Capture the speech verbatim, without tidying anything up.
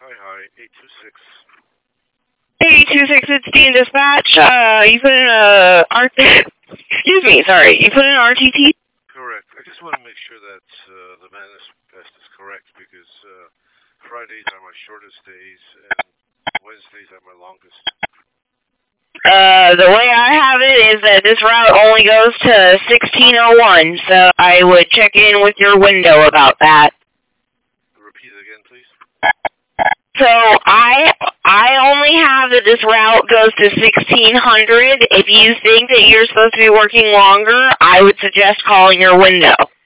Hi, hi, eight two six. eight two six, it's Dean Dispatch. Uh, you put in a R T T. Excuse me, sorry. You put in an R T T? Correct. I just want to make sure that uh, the manifest is correct because uh, Fridays are my shortest days and Wednesdays are my longest. Uh, the way I have it is that this route only goes to sixteen oh one, so I would check in with your window about that. Repeat it again, please. So I I only have that this route goes to sixteen hundred. If you think that you're supposed to be working longer, I would suggest calling your window.